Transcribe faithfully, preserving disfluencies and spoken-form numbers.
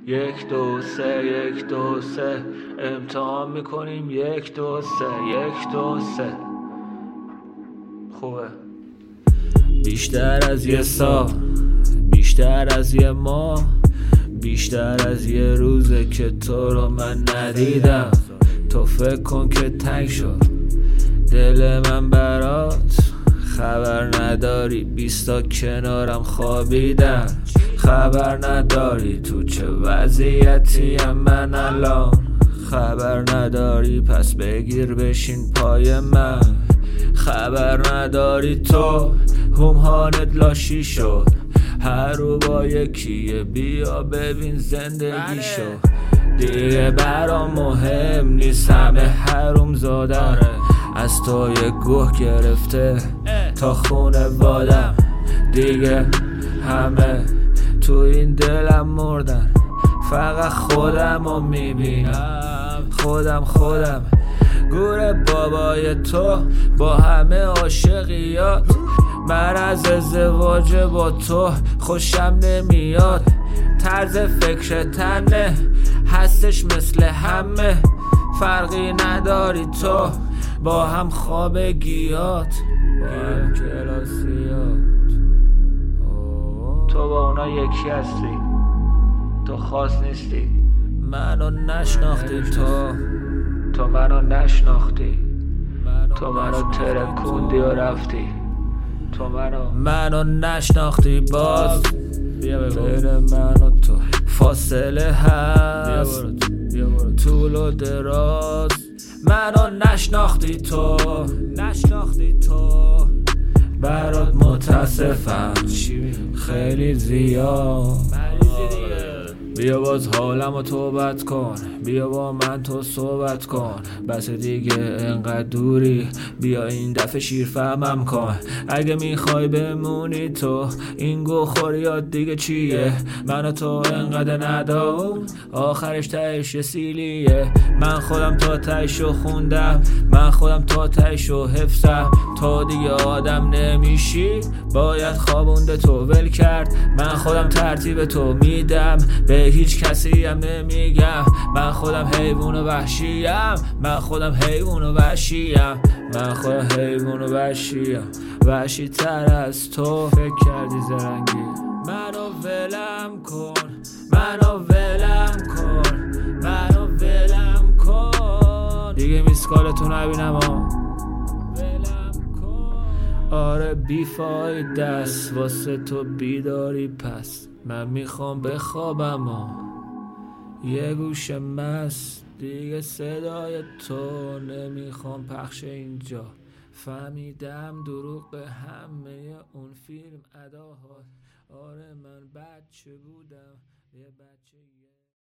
یک دو سه یک دو سه امتحان میکنیم. یک دو سه یک دو سه. خوبه. بیشتر از یه سال، بیشتر از یه ماه، بیشتر از یه روزه که تو رو من ندیدم. تو فکر کن که تنگ شد دل من برات، خبر نداری بیستا کنارم خوابیدم. خبر نداری تو چه وضعیتیم من الان، خبر نداری پس بگیر بشین پای من. خبر نداری تو همهانت لاشی شد، هر رو با یکیه، بیا ببین زندگیشو. دیگه برام مهم نیست همه حروم زادن، از تو یه گوه گرفته تا خونه وادم. دیگه همه تو این دلم مردن، فقط خودم رو میبینم. خودم خودم گور بابای تو با همه عاشقیات. من از ازدواج با تو خوشم نمیاد، طرز فکر تنه هستش مثل همه. فرقی نداری تو با هم خوابگیات، با هم کلاسیات. تو با اونا یکی هستی، تو خاص نیستی. منو نشناختی تو، تو منو نشناختی. تو منو ترکوندی و رفتی، تو منو منو نشناختی. باز بین من و تو فاصله هست، طول و دراز. منو نشناختی تو، نشناختی تو. برات متاسفم خیلی زیاد. بیا باز حالمو توبت کن، بیا با من تو صحبت کن. بس دیگه انقدر دوری، بیا این دفعه شیرفهمم کن. اگه میخوای بمونی تو این گوخوریات دیگه چیه؟ منو تو انقدر ندار، آخرش تهش سیلیه. من خودم تا تهشو خوندم، من خودم تا تهشو حفظم. تو دیگه آدم نمیشی، باید خوابونده تو ول کرد. من خودم ترتیب تو میدم، به هیچ کسی هم نمیگم. من خودم حیوان و وحشیم، من خودم حیوان و وحشیم. من خودم حیوان و وحشیم، وحشی تر از تو. فکر کردی زرنگی منو ولم کن، منو ولم کن، منو ولم کن. دیگه میسکالتو نبینم ها، ولم کن. آره بیفای دست واسه تو بیداری پس. من میخوام بخوابم و یه گوشه مست، دیگه صدای تو نمیخوام پخش اینجا. فهمیدم دروغ به همه اون فیلم اداها. آره من بچه بودم، یه بچه